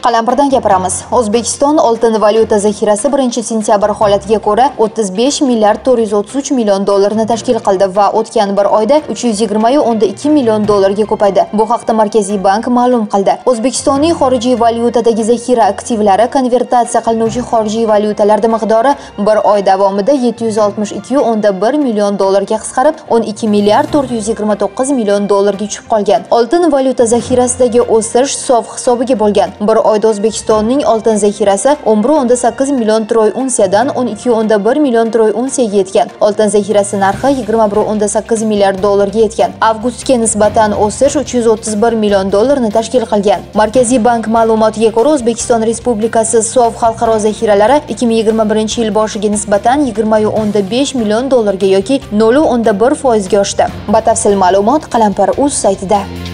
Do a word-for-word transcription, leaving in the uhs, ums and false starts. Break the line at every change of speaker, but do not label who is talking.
Qalampirdan gapiramiz. O'zbekiston oltin valyuta zaxirasi birinchi sentyabr holatiga ko'ra o'ttiz besh milliard to'rt yuz o'ttiz uch million dollarni tashkil qildi va o'tgan bir oyda uch yuz yigirma o'nda ikki million dollarga ko'paydi. Bu haqda Markaziy bank ma'lum qildi. O'zbekistonning xorijiy valyutadagi zaxira aktivlari konvertatsiya qilinuvchi xorijiy valyutalar miqdori bir oy davomida yetti yuz oltmish ikki o'nda bir million dollarga qisqarib, o'n ikki milliard to'rt yuz yigirma to'qqiz million dollarga tushib qolgan. Oltin valyuta zaxirasidagi o'sish sof hisobiga bo'lgan. Bir oyda O'zbekistonning oltin zaxirasi o'n bir o'nda sakkiz million troy unsiyadan o'n ikki o'nda bir million troy unsiyaga yetgan. Oltin zaxirasi narxi yigirma bir o'nda sakkiz milliard dollarga yetgan. Avgustga nisbatan o'sish uch yuz o'ttiz bir million dollarni tashkil qilgan. Markaziy bank ma'lumotiga ko'ra, O'zbekiston Respublikasi sof xalqaro zaxiralari ikki ming yigirma birinchi yil boshiga nisbatan yigirma o'nda besh million dollarga yoki nol o'nda bir foizga oshdi. Batafsil ma'lumot Qalampir.uz saytida.